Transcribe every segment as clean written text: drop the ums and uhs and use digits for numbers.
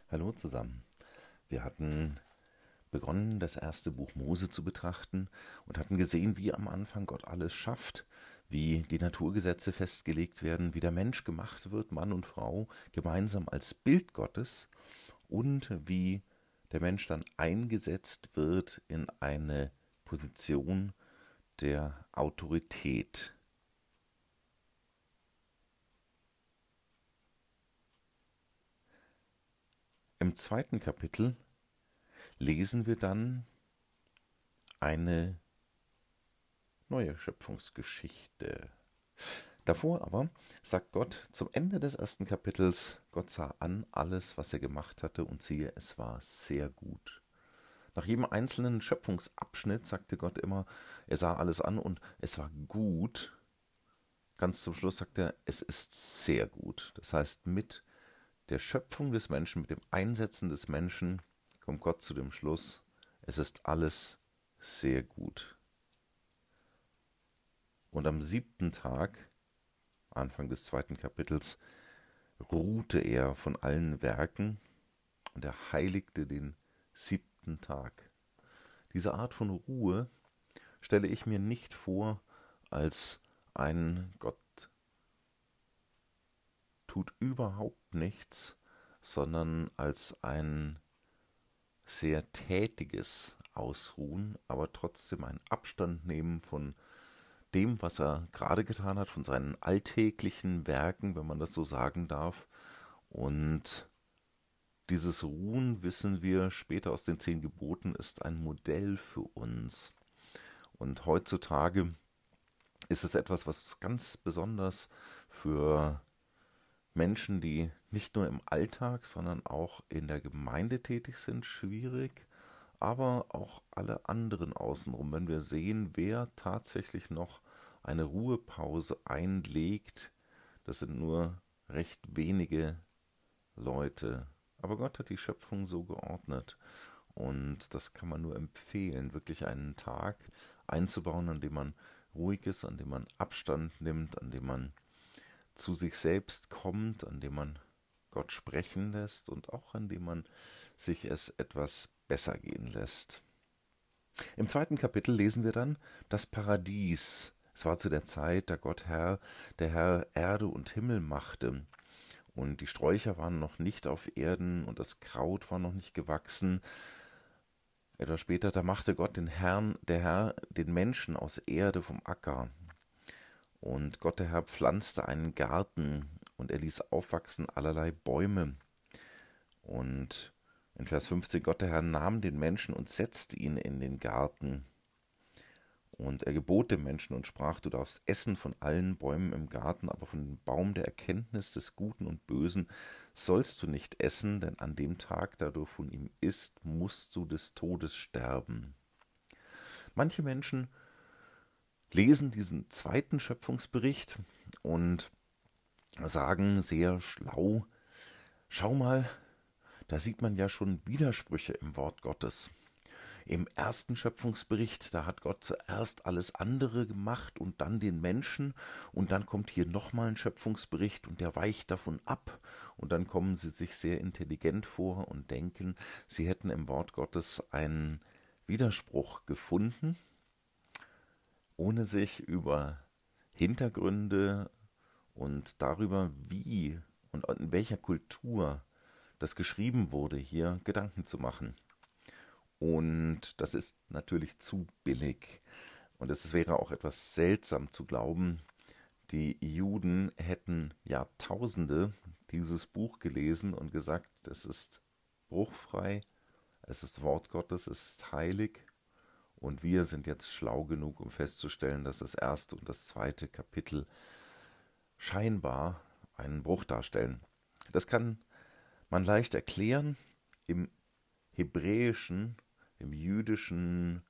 Hallo zusammen. Wir hatten begonnen, das erste Buch Mose zu betrachten und hatten gesehen, wie am Anfang Gott alles schafft, wie die Naturgesetze festgelegt werden, wie der Mensch gemacht wird, Mann und Frau, gemeinsam als Bild Gottes und wie der Mensch dann eingesetzt wird in eine Position der Autorität. Im zweiten Kapitel lesen wir dann eine neue Schöpfungsgeschichte. Davor aber sagt Gott zum Ende des ersten Kapitels, Gott sah an alles, was er gemacht hatte, und siehe, es war sehr gut. Nach jedem einzelnen Schöpfungsabschnitt sagte Gott immer, er sah alles an und es war gut. Ganz zum Schluss sagt er, es ist sehr gut. Das heißt, mit der Schöpfung des Menschen, mit dem Einsetzen des Menschen, kommt Gott zu dem Schluss, es ist alles sehr gut. Und am 7. Tag, Anfang des zweiten Kapitels, ruhte er von allen Werken und er heiligte den 7. Tag. Diese Art von Ruhe stelle ich mir nicht vor als ein Gott tut überhaupt nichts, sondern als ein sehr tätiges Ausruhen, aber trotzdem einen Abstand nehmen von dem, was er gerade getan hat, von seinen alltäglichen Werken, wenn man das so sagen darf. Und dieses Ruhen, wissen wir später aus den 10 Geboten, ist ein Modell für uns. Und heutzutage ist es etwas, was ganz besonders für Menschen, die nicht nur im Alltag, sondern auch in der Gemeinde tätig sind, schwierig, aber auch alle anderen außenrum. Wenn wir sehen, wer tatsächlich noch eine Ruhepause einlegt, das sind nur recht wenige Leute. Aber Gott hat die Schöpfung so geordnet. Und das kann man nur empfehlen, wirklich einen Tag einzubauen, an dem man ruhig ist, an dem man Abstand nimmt, an dem man zu sich selbst kommt, an dem man Gott sprechen lässt und auch an dem man sich es etwas besser gehen lässt. Im zweiten Kapitel lesen wir dann das Paradies. Es war zu der Zeit, da Gott Herr, der Herr Erde und Himmel machte. Und die Sträucher waren noch nicht auf Erden und das Kraut war noch nicht gewachsen. Etwas später, da machte Gott der Herr, den Menschen aus Erde vom Acker. Und Gott der Herr pflanzte einen Garten und er ließ aufwachsen allerlei Bäume. Und in Vers 15, Gott der Herr nahm den Menschen und setzte ihn in den Garten. Und er gebot dem Menschen und sprach, du darfst essen von allen Bäumen im Garten, aber von dem Baum der Erkenntnis des Guten und Bösen sollst du nicht essen, denn an dem Tag, da du von ihm isst, musst du des Todes sterben. Manche Menschen lesen diesen zweiten Schöpfungsbericht und sagen sehr schlau, schau mal, da sieht man ja schon Widersprüche im Wort Gottes. Im ersten Schöpfungsbericht, da hat Gott zuerst alles andere gemacht und dann den Menschen und dann kommt hier nochmal ein Schöpfungsbericht und der weicht davon ab und dann kommen sie sich sehr intelligent vor und denken, sie hätten im Wort Gottes einen Widerspruch gefunden, ohne sich über Hintergründe und darüber, wie und in welcher Kultur das geschrieben wurde, hier Gedanken zu machen. Und das ist natürlich zu billig. Und es wäre auch etwas seltsam zu glauben, die Juden hätten Jahrtausende dieses Buch gelesen und gesagt, es ist bruchfrei, es ist Wort Gottes, es ist heilig. Und wir sind jetzt schlau genug, um festzustellen, dass das erste und das zweite Kapitel scheinbar einen Bruch darstellen. Das kann man leicht erklären. Im hebräischen, im jüdischen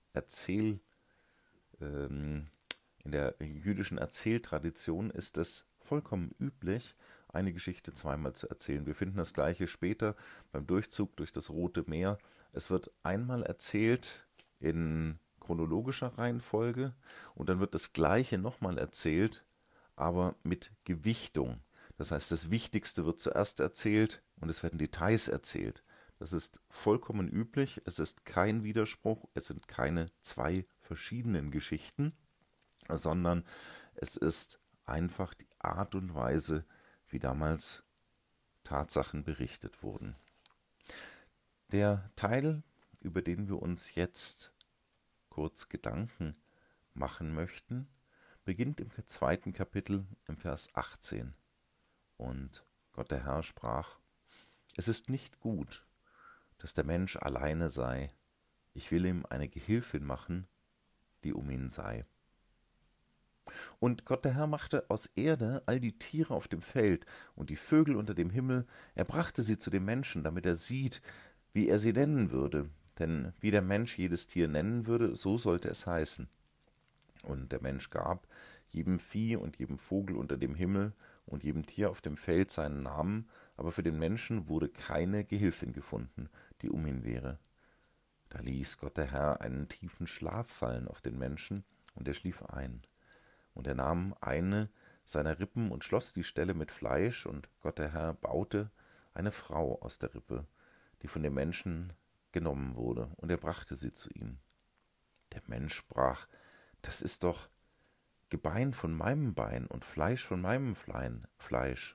in der jüdischen Erzähltradition ist es vollkommen üblich, eine Geschichte zweimal zu erzählen. Wir finden das gleiche später beim Durchzug durch das Rote Meer. Es wird einmal erzählt in chronologischer Reihenfolge und dann wird das gleiche nochmal erzählt, aber mit Gewichtung. Das heißt, das Wichtigste wird zuerst erzählt und es werden Details erzählt. Das ist vollkommen üblich, es ist kein Widerspruch, es sind keine zwei verschiedenen Geschichten, sondern es ist einfach die Art und Weise, wie damals Tatsachen berichtet wurden. Der Teil, über den wir uns jetzt kurz Gedanken machen möchten, beginnt im zweiten Kapitel im Vers 18. Und Gott der Herr sprach: Es ist nicht gut, dass der Mensch alleine sei. Ich will ihm eine Gehilfin machen, die um ihn sei. Und Gott der Herr machte aus Erde all die Tiere auf dem Feld und die Vögel unter dem Himmel. Er brachte sie zu dem Menschen, damit er sieht, wie er sie nennen würde. Denn wie der Mensch jedes Tier nennen würde, so sollte es heißen. Und der Mensch gab jedem Vieh und jedem Vogel unter dem Himmel und jedem Tier auf dem Feld seinen Namen, aber für den Menschen wurde keine Gehilfin gefunden, die um ihn wäre. Da ließ Gott der Herr einen tiefen Schlaf fallen auf den Menschen, und er schlief ein. Und er nahm eine seiner Rippen und schloss die Stelle mit Fleisch, und Gott der Herr baute eine Frau aus der Rippe, die von dem Menschen genommen wurde, und er brachte sie zu ihm. Der Mensch sprach: Das ist doch Gebein von meinem Bein und Fleisch von meinem Fleisch.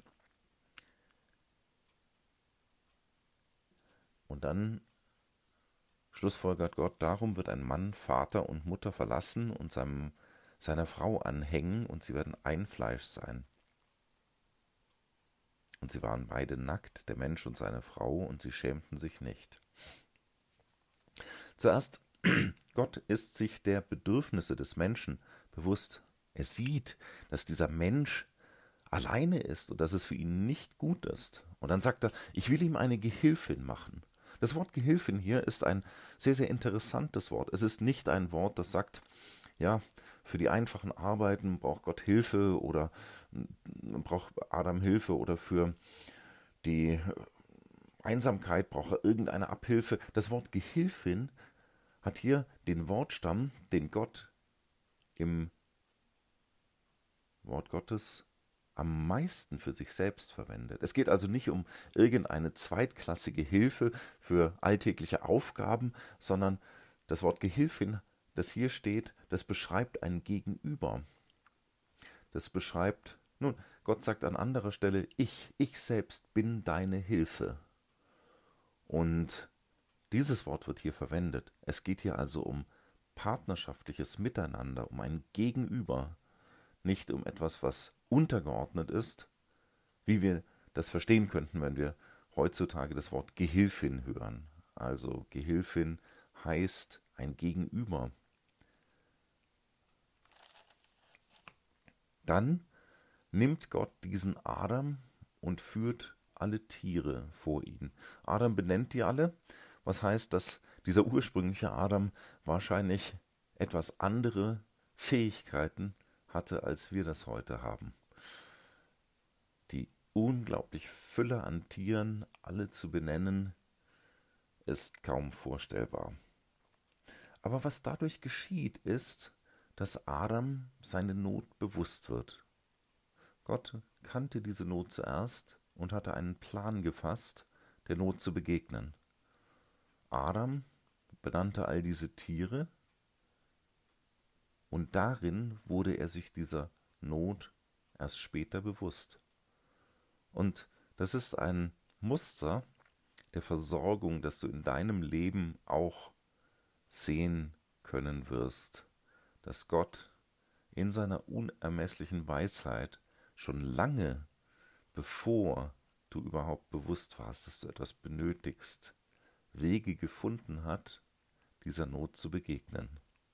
Und dann schlussfolgert Gott: Darum wird ein Mann Vater und Mutter verlassen und seiner Frau anhängen, und sie werden ein Fleisch sein. Und sie waren beide nackt, der Mensch und seine Frau, und sie schämten sich nicht. Zuerst, Gott ist sich der Bedürfnisse des Menschen bewusst. Er sieht, dass dieser Mensch alleine ist und dass es für ihn nicht gut ist. Und dann sagt er: Ich will ihm eine Gehilfin machen. Das Wort Gehilfin hier ist ein sehr, sehr interessantes Wort. Es ist nicht ein Wort, das sagt, ja, für die einfachen Arbeiten braucht Gott Hilfe oder braucht Adam Hilfe, oder für die Einsamkeit braucht er irgendeine Abhilfe. Das Wort Gehilfin hat hier den Wortstamm, den Gott im Wort Gottes am meisten für sich selbst verwendet. Es geht also nicht um irgendeine zweitklassige Hilfe für alltägliche Aufgaben, sondern das Wort Gehilfin, das hier steht, das beschreibt ein Gegenüber. Das beschreibt, nun, Gott sagt an anderer Stelle: Ich selbst bin deine Hilfe. Und dieses Wort wird hier verwendet. Es geht hier also um partnerschaftliches Miteinander, um ein Gegenüber, nicht um etwas, was untergeordnet ist, wie wir das verstehen könnten, wenn wir heutzutage das Wort Gehilfin hören. Also Gehilfin heißt ein Gegenüber. Dann nimmt Gott diesen Adam und führt alle Tiere vor ihn. Adam benennt die alle, was heißt, dass dieser ursprüngliche Adam wahrscheinlich etwas andere Fähigkeiten hatte, als wir das heute haben. Die unglaubliche Fülle an Tieren, alle zu benennen, ist kaum vorstellbar. Aber was dadurch geschieht, ist, dass Adam seine Not bewusst wird. Gott kannte diese Not zuerst und hatte einen Plan gefasst, der Not zu begegnen. Adam benannte all diese Tiere, und darin wurde er sich dieser Not erst später bewusst. Und das ist ein Muster der Versorgung, das du in deinem Leben auch sehen können wirst, dass Gott in seiner unermesslichen Weisheit schon lange, bevor du überhaupt bewusst warst, dass du etwas benötigst, Wege gefunden hat, dieser Not zu begegnen.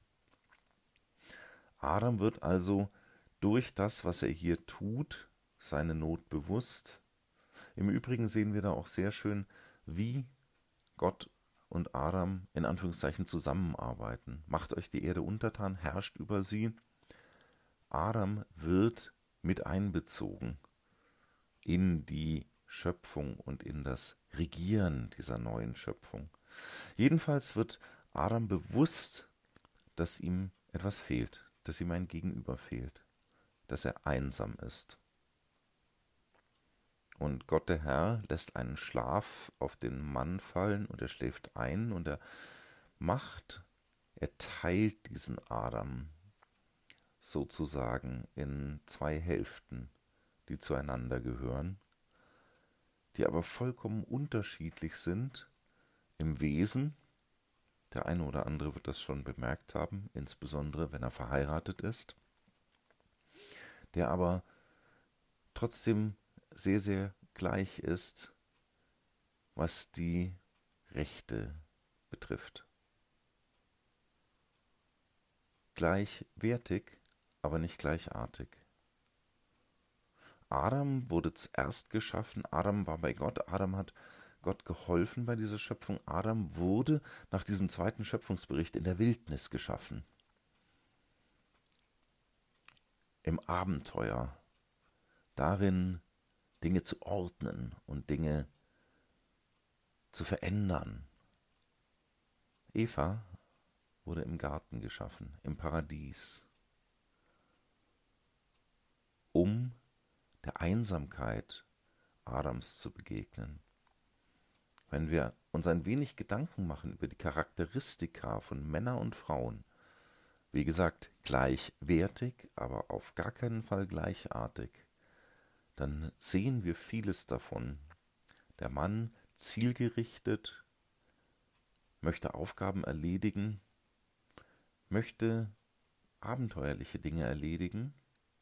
Adam wird also durch das, was er hier tut, seine Not bewusst. Im Übrigen sehen wir da auch sehr schön, wie Gott und Adam in Anführungszeichen zusammenarbeiten. Macht euch die Erde untertan, herrscht über sie. Adam wird mit einbezogen in die Schöpfung und in das Regieren dieser neuen Schöpfung. Jedenfalls wird Adam bewusst, dass ihm etwas fehlt, dass ihm ein Gegenüber fehlt, dass er einsam ist. Und Gott der Herr lässt einen Schlaf auf den Mann fallen und er schläft ein und er teilt diesen Adam sozusagen in zwei Hälften, die zueinander gehören, die aber vollkommen unterschiedlich sind im Wesen. Der eine oder andere wird das schon bemerkt haben, insbesondere wenn er verheiratet ist, der aber trotzdem sehr, sehr gleich ist, was die Rechte betrifft. Gleichwertig, aber nicht gleichartig. Adam wurde zuerst geschaffen, Adam war bei Gott, Adam hat Gott geholfen bei dieser Schöpfung. Adam wurde nach diesem zweiten Schöpfungsbericht in der Wildnis geschaffen, im Abenteuer, darin Dinge zu ordnen und Dinge zu verändern. Eva wurde im Garten geschaffen, im Paradies, um der Einsamkeit Adams zu begegnen. Wenn wir uns ein wenig Gedanken machen über die Charakteristika von Männern und Frauen, wie gesagt, gleichwertig, aber auf gar keinen Fall gleichartig, dann sehen wir vieles davon. Der Mann zielgerichtet, möchte Aufgaben erledigen, möchte abenteuerliche Dinge erledigen.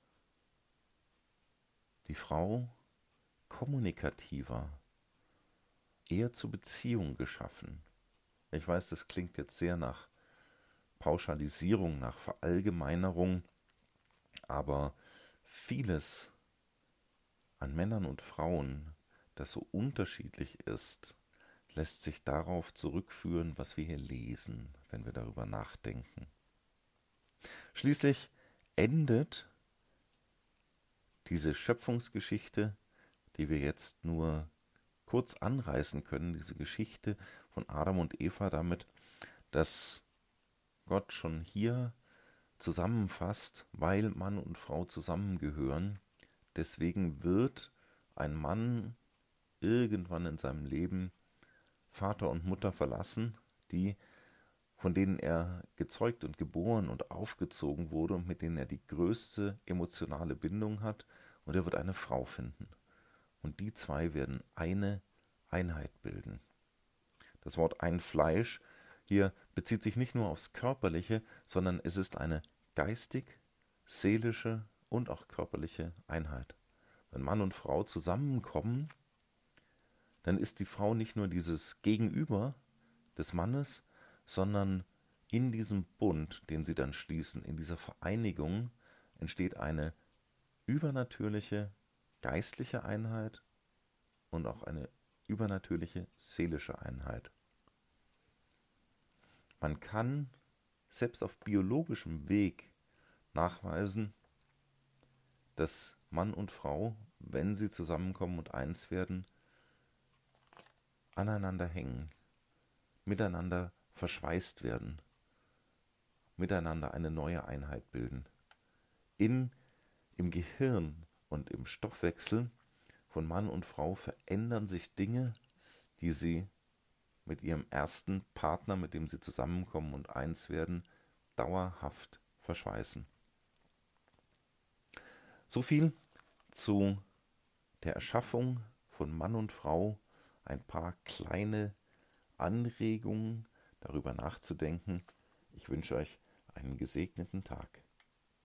Die Frau kommunikativer, eher zur Beziehung geschaffen. Ich weiß, das klingt jetzt sehr nach Pauschalisierung, nach Verallgemeinerung, aber vieles an Männern und Frauen, das so unterschiedlich ist, lässt sich darauf zurückführen, was wir hier lesen, wenn wir darüber nachdenken. Schließlich endet diese Schöpfungsgeschichte, die wir jetzt nur kurz anreißen können, diese Geschichte von Adam und Eva damit, dass Gott schon hier zusammenfasst, weil Mann und Frau zusammengehören. Deswegen wird ein Mann irgendwann in seinem Leben Vater und Mutter verlassen, von denen er gezeugt und geboren und aufgezogen wurde und mit denen er die größte emotionale Bindung hat, und er wird eine Frau finden. Und die zwei werden eine Einheit bilden. Das Wort ein Fleisch hier bezieht sich nicht nur aufs Körperliche, sondern es ist eine geistig, seelische und auch körperliche Einheit. Wenn Mann und Frau zusammenkommen, dann ist die Frau nicht nur dieses Gegenüber des Mannes, sondern in diesem Bund, den sie dann schließen, in dieser Vereinigung entsteht eine übernatürliche geistliche Einheit und auch eine übernatürliche seelische Einheit. Man kann selbst auf biologischem Weg nachweisen, dass Mann und Frau, wenn sie zusammenkommen und eins werden, aneinander hängen, miteinander verschweißt werden, miteinander eine neue Einheit bilden. Im Gehirn und im Stoffwechsel von Mann und Frau verändern sich Dinge, die sie mit ihrem ersten Partner, mit dem sie zusammenkommen und eins werden, dauerhaft verschweißen. So viel zu der Erschaffung von Mann und Frau, ein paar kleine Anregungen, darüber nachzudenken. Ich wünsche euch einen gesegneten Tag.